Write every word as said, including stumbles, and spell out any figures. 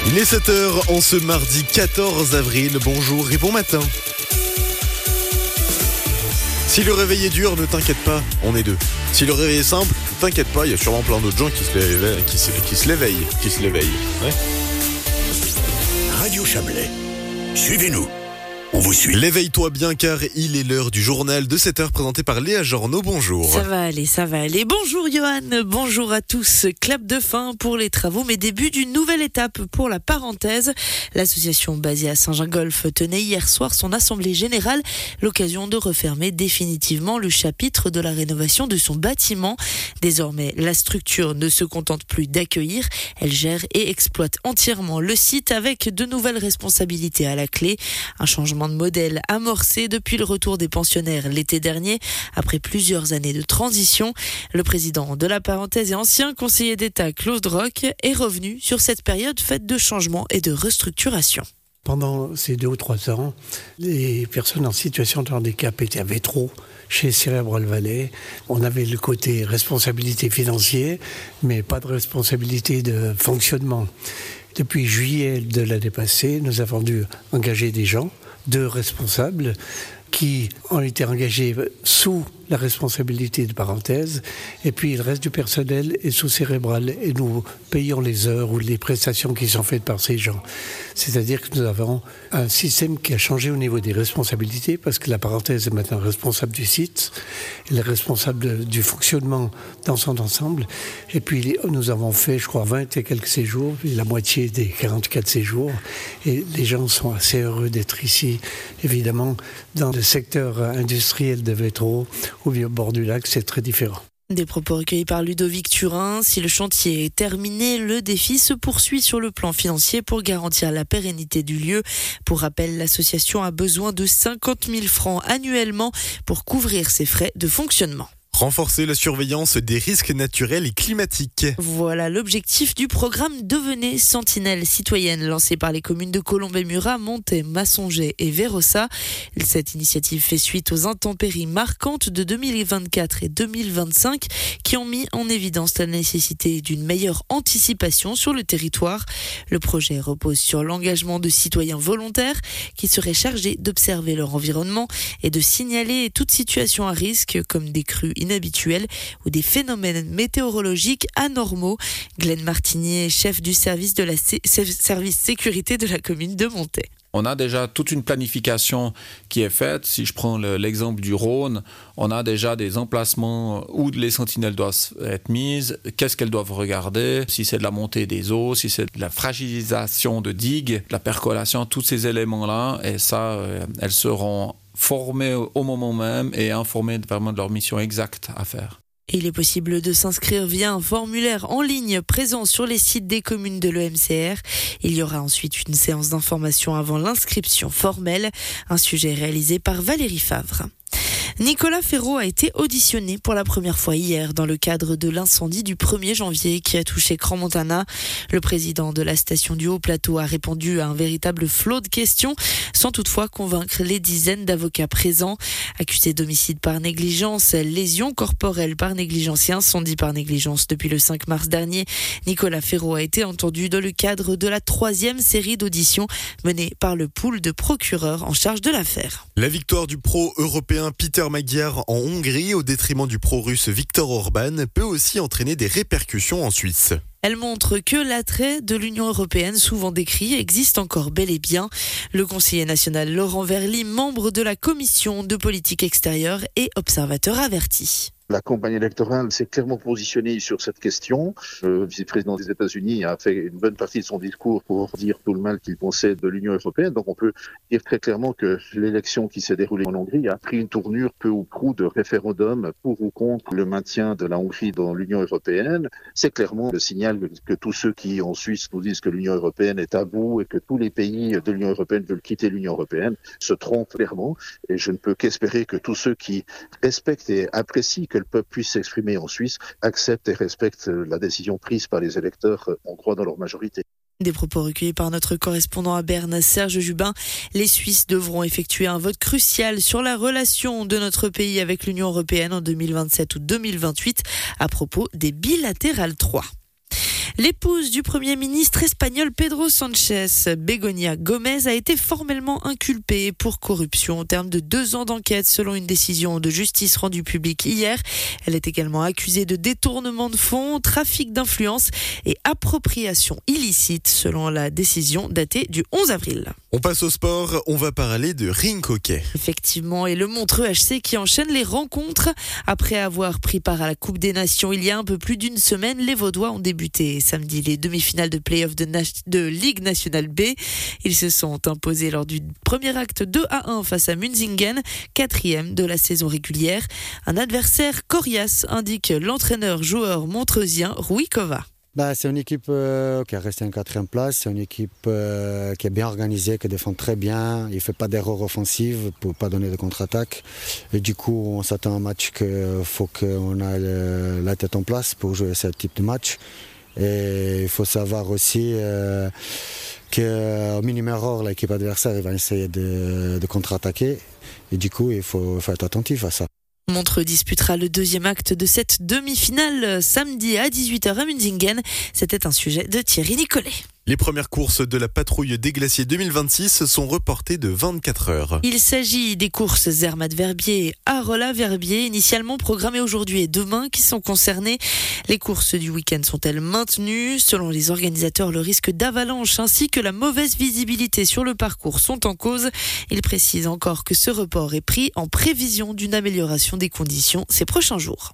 Il est sept heures en ce mardi quatorze avril. Bonjour et bon matin. Si le réveil est dur, ne t'inquiète pas, on est deux. Si le réveil est simple, ne t'inquiète pas, il y a sûrement plein d'autres gens qui se l'éveillent, qui se, qui se l'éveillent, qui se l'éveillent. Ouais. Radio Chablais, suivez-nous. On vous suit. L'éveille-toi bien car il est l'heure du journal de sept heures présenté par Léa Jorno. Bonjour. Ça va aller, ça va aller. Bonjour Johan, bonjour à tous. Clap de fin pour les travaux, mais début d'une nouvelle étape pour la parenthèse. L'association basée à Saint-Gingolph tenait hier soir son assemblée générale, l'occasion de refermer définitivement le chapitre de la rénovation de son bâtiment. Désormais, la structure ne se contente plus d'accueillir, elle gère et exploite entièrement le site avec de nouvelles responsabilités à la clé. Un changement de modèle amorcé depuis le retour des pensionnaires l'été dernier, après plusieurs années de transition. Le président de la parenthèse et ancien conseiller d'État Claude Roch est revenu sur cette période faite de changements et de restructuration. Pendant ces deux ou trois ans, les personnes en situation de handicap étaient à Vétro, chez Cérébral Valais. On avait le côté responsabilité financière, mais pas de responsabilité de fonctionnement. Depuis juillet de l'année passée, nous avons dû engager des gens, deux responsables, qui ont été engagés sous la responsabilité de parenthèse, et puis le reste du personnel est sous Cérébral, et nous payons les heures ou les prestations qui sont faites par ces gens. C'est-à-dire que nous avons un système qui a changé au niveau des responsabilités, parce que la parenthèse est maintenant responsable du site, elle est responsable du fonctionnement dans son ensemble, et puis nous avons fait, je crois, vingt et quelques séjours, la moitié des quarante-quatre séjours, et les gens sont assez heureux d'être ici, évidemment, dans le secteur industriel de Vétro, ou bien au bord du lac, c'est très différent. Des propos recueillis par Ludovic Turin. Si le chantier est terminé, le défi se poursuit sur le plan financier pour garantir la pérennité du lieu. Pour rappel, l'association a besoin de cinquante mille francs annuellement pour couvrir ses frais de fonctionnement. Renforcer la surveillance des risques naturels et climatiques. Voilà l'objectif du programme Devenez Sentinelle citoyenne lancé par les communes de Colombey-Murat, Montet, Massonger et Vérossa. Cette initiative fait suite aux intempéries marquantes de deux mille vingt-quatre et deux mille vingt-cinq qui ont mis en évidence la nécessité d'une meilleure anticipation sur le territoire. Le projet repose sur l'engagement de citoyens volontaires qui seraient chargés d'observer leur environnement et de signaler toute situation à risque comme des crues inhabituels ou des phénomènes météorologiques anormaux. Glenn Martinier, chef du service de la sé- service sécurité de la commune de Montet. On a déjà toute une planification qui est faite. Si je prends le, l'exemple du Rhône, on a déjà des emplacements où les sentinelles doivent être mises, qu'est-ce qu'elles doivent regarder, si c'est de la montée des eaux, si c'est de la fragilisation de digues, de la percolation, tous ces éléments-là, et ça, euh, elles seront formés au moment même et informés vraiment de leur mission exacte à faire. Il est possible de s'inscrire via un formulaire en ligne présent sur les sites des communes de l'E M C R. Il y aura ensuite une séance d'information avant l'inscription formelle, un sujet réalisé par Valérie Favre. Nicolas Ferraud a été auditionné pour la première fois hier dans le cadre de l'incendie du premier janvier qui a touché Crans-Montana. Le président de la station du Haut-Plateau a répondu à un véritable flot de questions sans toutefois convaincre les dizaines d'avocats présents. Accusé d'homicide par négligence, lésion corporelle par négligence et incendie par négligence depuis le cinq mars dernier, Nicolas Ferraud a été entendu dans le cadre de la troisième série d'auditions menée par le pool de procureurs en charge de l'affaire. La victoire du pro-européen Peter Magyar en Hongrie au détriment du pro-russe Viktor Orban peut aussi entraîner des répercussions en Suisse. Elle montre que l'attrait de l'Union européenne, souvent décrit, existe encore bel et bien. Le conseiller national Laurent Verly, membre de la commission de politique extérieure et observateur averti. La campagne électorale s'est clairement positionnée sur cette question. Le vice-président des États-Unis a fait une bonne partie de son discours pour dire tout le mal qu'il pensait de l'Union européenne. Donc on peut dire très clairement que l'élection qui s'est déroulée en Hongrie a pris une tournure peu ou prou de référendum pour ou contre le maintien de la Hongrie dans l'Union européenne. C'est clairement le signal que tous ceux qui en Suisse nous disent que l'Union européenne est à bout et que tous les pays de l'Union européenne veulent quitter l'Union européenne se trompent clairement. Et je ne peux qu'espérer que tous ceux qui respectent et apprécient que le peuple puisse s'exprimer en Suisse, accepte et respecte la décision prise par les électeurs hongrois dans leur majorité. Des propos recueillis par notre correspondant à Berne, Serge Jubin. Les Suisses devront effectuer un vote crucial sur la relation de notre pays avec l'Union européenne en deux mille vingt-sept ou deux mille vingt-huit à propos des bilatérales trois. L'épouse du Premier ministre espagnol Pedro Sánchez, Begoña Gómez, a été formellement inculpée pour corruption au terme de deux ans d'enquête selon une décision de justice rendue publique hier. Elle est également accusée de détournement de fonds, trafic d'influence et appropriation illicite selon la décision datée du onze avril. On passe au sport, on va parler de rink hockey. Effectivement, et le Montreux H C qui enchaîne les rencontres. Après avoir pris part à la Coupe des Nations il y a un peu plus d'une semaine, les Vaudois ont débuté samedi les demi-finales de play-off de, Na- de Ligue nationale B. Ils se sont imposés lors du premier acte deux à un face à Munzingen, quatrième de la saison régulière. Un adversaire coriace, indique l'entraîneur-joueur montreusien Rui Kova. Bah, c'est une équipe euh, qui a resté en quatrième place, c'est une équipe euh, qui est bien organisée, qui défend très bien, il ne fait pas d'erreurs offensives pour ne pas donner de contre-attaque. Et du coup, on s'attend à un match qu'il faut qu'on ait le, la tête en place pour jouer ce type de match. Et il faut savoir aussi euh, qu'au minimum erreur, l'équipe adversaire va essayer de, de contre-attaquer. Et du coup, il faut, il faut être attentif à ça. Montreux disputera le deuxième acte de cette demi-finale samedi à dix-huit heures à Munzingen. C'était un sujet de Thierry Nicolet. Les premières courses de la patrouille des glaciers deux mille vingt-six sont reportées de vingt-quatre heures. Il s'agit des courses Zermatt-Verbier et Arolla-Verbier, initialement programmées aujourd'hui et demain, qui sont concernées. Les courses du week-end sont-elles maintenues ? Selon les organisateurs, le risque d'avalanche ainsi que la mauvaise visibilité sur le parcours sont en cause. Ils précisent encore que ce report est pris en prévision d'une amélioration des conditions ces prochains jours.